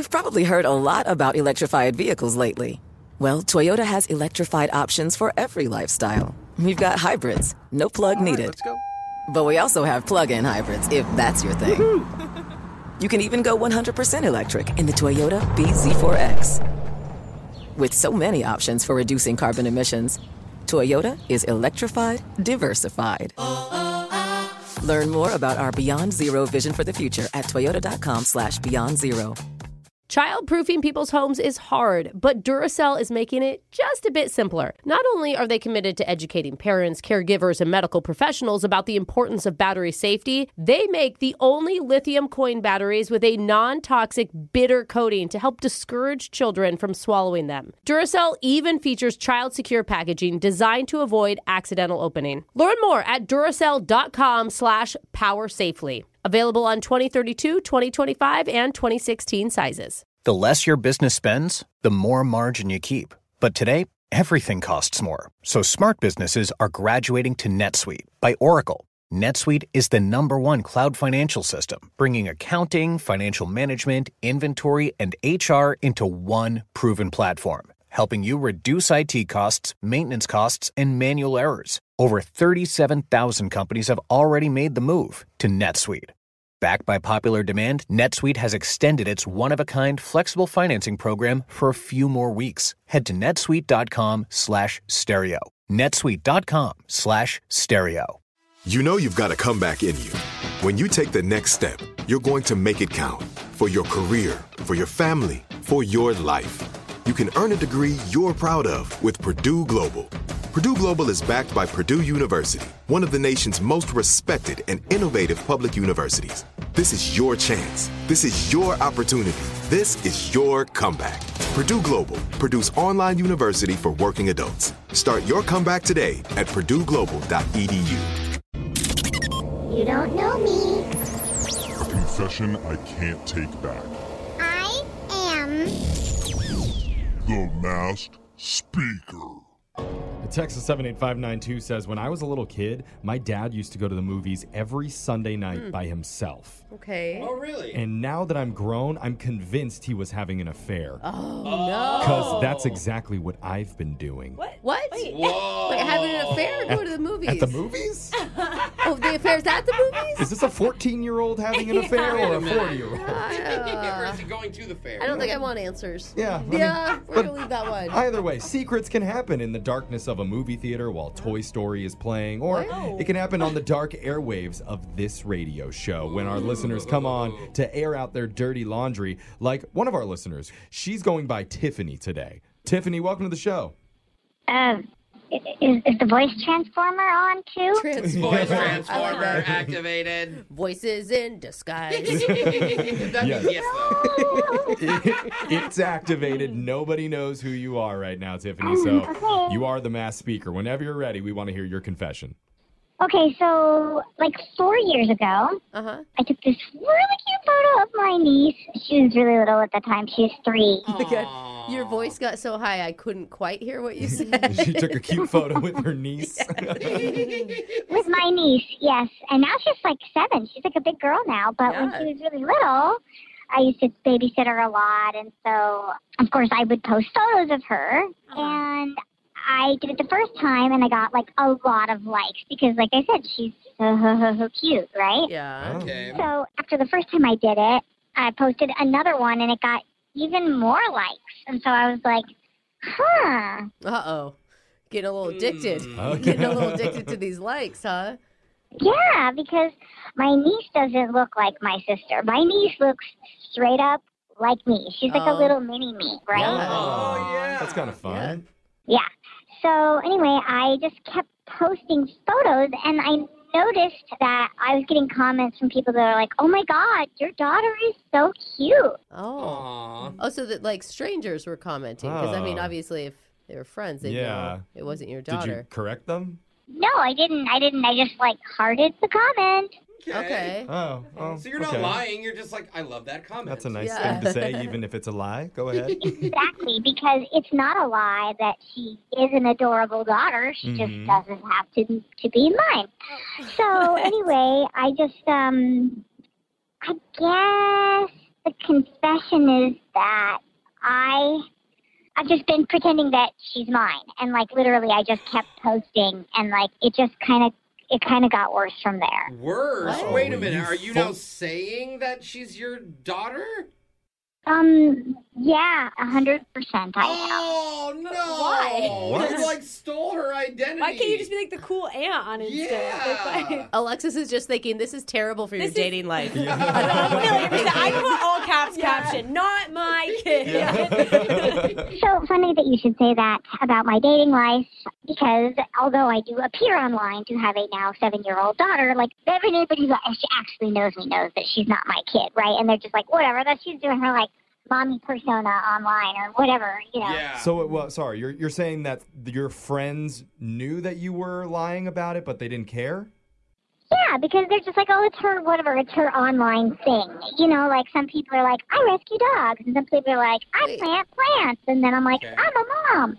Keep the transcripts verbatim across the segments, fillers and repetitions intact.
You've probably heard a lot about electrified vehicles lately. Well, Toyota has electrified options for every lifestyle. We've got hybrids, no plug All right, needed. let's go. But we also have plug-in hybrids, if that's your thing. You can even go one hundred percent electric in the Toyota B Z four X. With so many options for reducing carbon emissions, Toyota is electrified, diversified. Learn more about our Beyond Zero vision for the future at toyota.com slash beyond zero. Childproofing people's homes is hard, but Duracell is making it just a bit simpler. Not only are they committed to educating parents, caregivers, and medical professionals about the importance of battery safety, they make the only lithium coin batteries with a non-toxic bitter coating to help discourage children from swallowing them. Duracell even features child-secure packaging designed to avoid accidental opening. Learn more at Duracell.com slash power safely. Available on twenty thirty-two, twenty twenty-five, and twenty sixteen sizes. The less your business spends, the more margin you keep. But today, everything costs more. So smart businesses are graduating to NetSuite by Oracle. NetSuite is the number one cloud financial system, bringing accounting, financial management, inventory, and H R into one proven platform, helping you reduce I T costs, maintenance costs, and manual errors. Over thirty-seven thousand companies have already made the move to NetSuite. Backed by popular demand, NetSuite has extended its one-of-a-kind flexible financing program for a few more weeks. Head to netsuite.com slash stereo. netsuite.com slash stereo. You know you've got a comeback in you. When you take the next step, you're going to make it count. For your career, for your family, for your life. You can earn a degree you're proud of with Purdue Global. Purdue Global is backed by Purdue University, one of the nation's most respected and innovative public universities. This is your chance. This is your opportunity. This is your comeback. Purdue Global, Purdue's online university for working adults. Start your comeback today at purdue global dot e d u. You don't know me. A confession I can't take back. I am The Masked Speaker. Texas seven eight five nine two says, when I was a little kid, my dad used to go to the movies every Sunday night mm. by himself. Okay. Oh, really? And now that I'm grown, I'm convinced he was having an affair. Oh, no. Because that's exactly what I've been doing. What? What? Wait, Whoa. Wait, having an affair or go to the movies? At the movies? Oh, the affair's at the movies? Is this a fourteen-year-old having an affair or a forty-year-old? Or is he going to the fair? I don't think I want answers. Yeah. I Yeah, mean, we're going to leave that one. Either way, secrets can happen in the darkness of a movie theater while Toy Story is playing, or Wow. it can happen on the dark airwaves of this radio show when our listeners come on to air out their dirty laundry, like one of our listeners. She's going by Tiffany today. Tiffany, welcome to the show. Um, is, is the voice transformer on too? Transformer. Voice transformer activated. Voices in disguise. That Yes. means yes, though. It's activated. Nobody knows who you are right now, Tiffany, so okay. you are the mass speaker. Whenever you're ready, we want to hear your confession. Okay, so like four years ago, Uh-huh. I took this really cute photo of my niece. She was really little at the time. She was three. Aw. Your voice got so high I couldn't quite hear what you said. She took a cute photo with her niece. With my niece, yes. And now she's like seven. She's like a big girl now. But when Yeah. she was really little, I used to babysit her a lot. And so, of course, I would post photos of her. And I did it the first time, and I got like a lot of likes because, like I said, she's so cute, right? Yeah. Okay. So after the first time I did it, I posted another one, and it got even more likes. And so I was like, huh. Uh-oh. Getting a little addicted. Okay. Getting a little addicted to these likes, huh? Yeah, because my niece doesn't look like my sister. My niece looks straight up like me. She's like Oh. a little mini me, right? Oh, yeah. That's kind of fun. Yeah. So anyway, I just kept posting photos, and I noticed that I was getting comments from people that are like, oh my God, your daughter is so cute. Oh. Aw. Oh, so that like strangers were commenting. Because, I mean, Oh. obviously, if they were friends, they'd Yeah. know it wasn't your Did daughter. you correct them? No, I didn't. I didn't. I just like hearted the comment. Okay. Oh, oh So you're not okay. lying. You're just like, I love that comment. That's a nice Yeah. thing to say, even if it's a lie. Go ahead. Exactly, because it's not a lie that she is an adorable daughter. She Mhm. just doesn't have to to be mine. So anyway, I just um, I guess the confession is that I, I've just been pretending that she's mine. And, like, literally I just kept posting. And, like, it just kind of, it kind of got worse from there. Worse? Oh, Wait a minute. you Are you full- now saying that she's your daughter? Um, yeah, a hundred percent I am. Oh, no. Why? What? You, like, stole her identity. Why can't you just be like the cool aunt on Insta? Like, Yeah. Alexis is just thinking, this is terrible for your This is- dating life. I put all caps caption, not my kid. So funny that you should say that about my dating life, because although I do appear online to have a now seven-year-old daughter, like everybody who actually knows me knows that she's not my kid, right? And they're just like, whatever, that she's doing her like mommy persona online or whatever, you know. Yeah. So, well, sorry, you're you're saying that your friends knew that you were lying about it, but they didn't care? Yeah, because they're just like, oh, it's her, whatever, it's her online thing. You know, like some people are like, I rescue dogs, and some people are like, I Wait. plant plants, and then I'm like, Okay. I'm a mom.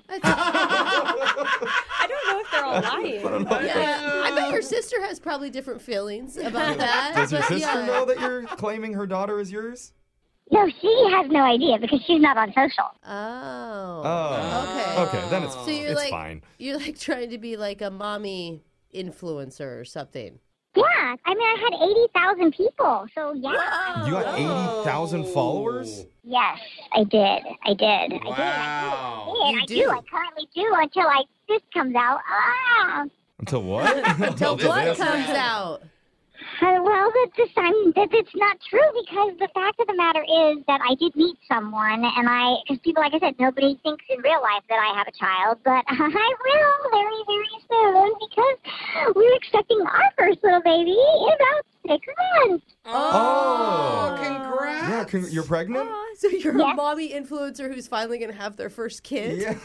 I don't know if they're all lying. Yeah, I bet your sister has probably different feelings about that. Does your but sister yeah. know that you're claiming her daughter is yours? No, she has no idea because she's not on social. Oh. Oh. Okay. Okay, then it's, So you're it's like fine. you're like trying to be like a mommy influencer or something. Yeah, I mean, I had eighty thousand people, so yeah. You got eighty thousand followers? Yes, I did. I did. Wow. I did. You I do. do. I currently do until I this comes out. Ah. Until what? Until this what is comes bad. out? Uh, well, that this I'm that it's not true because the fact of the matter is that I did meet someone, and I because people, like I said, nobody thinks in real life that I have a child, but I will very, very soon because we're expecting our first little baby in about six months. Oh, Oh. congrats. Yeah, con- you're pregnant? Aw, so you're a Yes. mommy influencer who's finally gonna have their first kid. Yeah.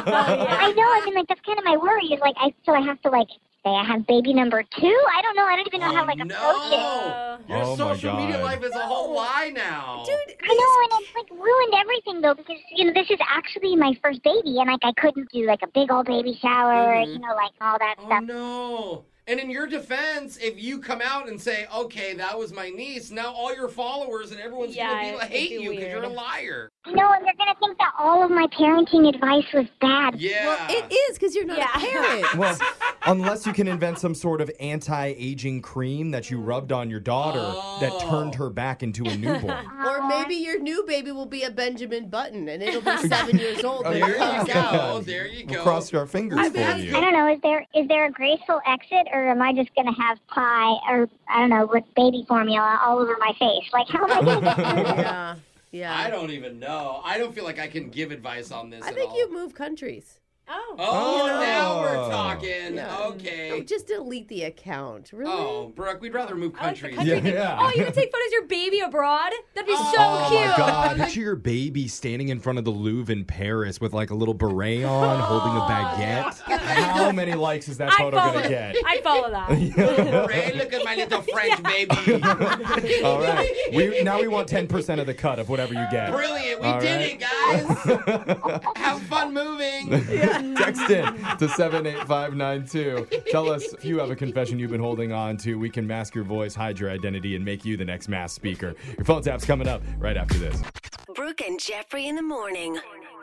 I know. I mean, like that's kind of my worry. Is like I so I have to like say I have baby number two. I don't know. I don't even know Oh, how to like approach it. no. Your Oh, my social media God. life is a whole lie now. Dude, I know, and it's like ruined everything though because you know this is actually my first baby, and like I couldn't do like a big old baby shower, Mhm. you know, like all that Oh, stuff. no. And in your defense, if you come out and say, okay, that was my niece, now all your followers and everyone's Yeah, going to it'd hate be you because you're a weird. liar. No, and they're gonna think that all of my parenting advice was bad. Yeah. well, it is because you're not Yeah. a parent. Well, unless you can invent some sort of anti-aging cream that you rubbed on your daughter that Oh. turned her back into a newborn. Or maybe your new baby will be a Benjamin Button, and it'll be seven years old when There it comes you go. out. There you We'll go. cross our fingers for I you. don't know. Is there is there a graceful exit, or am I just gonna have pie, or I don't know, with baby formula all over my face? Like, how am I gonna get through this? Yeah, yeah. I don't even know. I don't feel like I can give advice on this I at think all. you move countries. Oh. Oh, Oh. now we're talking. Yeah. Okay. Oh, just delete the account. Really? Oh, Brooke, we'd rather move I like the countries. country Yeah, thing. yeah. Oh, you would take photos of your baby abroad? That'd be Oh, so Oh cute. my God! Picture your baby standing in front of the Louvre in Paris with like a little beret on, holding a baguette. How many likes is that I'd photo follow gonna it. get? I'd follow that. Ray, look at my little French baby. All right, we now we want ten percent of the cut of whatever you get. Brilliant. We All did right. it, guys. Have fun moving. Text in to seven eight five nine two. Tell us if you have a confession you've been holding on to. We can mask your voice, hide your identity, and make you the next mass speaker. Your phone tap's coming up right after this. Brooke and Jeffrey in the morning.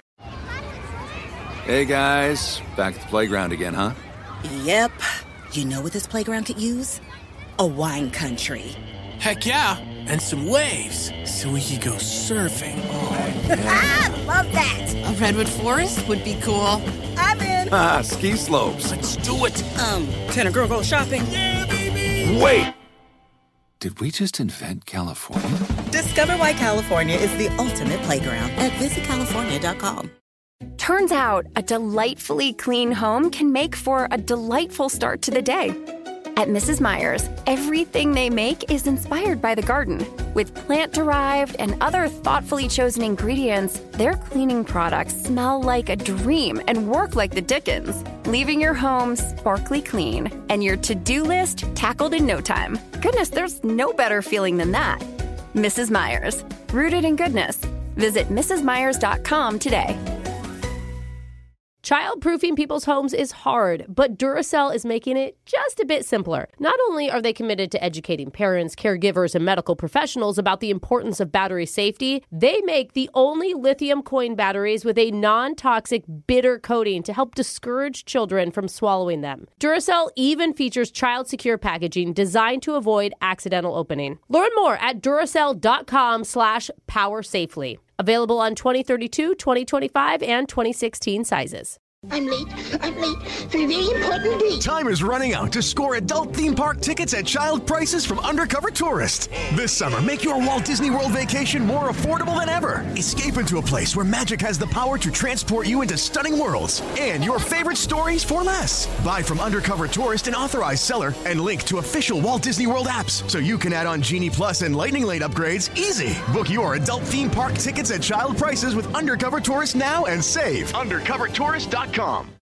Hey guys, back at the playground again, huh? Yep. You know what this playground could use? A wine country. Heck yeah, and some waves so we could go surfing. Ah, love that. A redwood forest would be cool. I'm in. Ah, ski slopes. Let's do it. Um, can a girl go shopping? Yeah, baby. Wait! Did we just invent California? Discover why California is the ultimate playground at visit california dot com. Turns out a delightfully clean home can make for a delightful start to the day. At Missus Meyer's, everything they make is inspired by the garden. With plant-derived and other thoughtfully chosen ingredients, their cleaning products smell like a dream and work like the Dickens, leaving your home sparkly clean and your to-do list tackled in no time. Goodness, there's no better feeling than that. Missus Meyer's, rooted in goodness. Visit mrs myers dot com today. Childproofing people's homes is hard, but Duracell is making it just a bit simpler. Not only are they committed to educating parents, caregivers, and medical professionals about the importance of battery safety, they make the only lithium coin batteries with a non-toxic bitter coating to help discourage children from swallowing them. Duracell even features child-secure packaging designed to avoid accidental opening. Learn more at Duracell.com slash power safely. Available on twenty thirty-two, twenty twenty-five, and twenty sixteen sizes. I'm late. I'm late for a very important date. Time is running out to score adult theme park tickets at child prices from Undercover Tourist. This summer, make your Walt Disney World vacation more affordable than ever. Escape into a place where magic has the power to transport you into stunning worlds and your favorite stories for less. Buy from Undercover Tourist, an authorized seller, and link to official Walt Disney World apps so you can add on Genie Plus and Lightning Lane upgrades easy. Book your adult theme park tickets at child prices with Undercover Tourist now and save. Undercover Tourist dot com.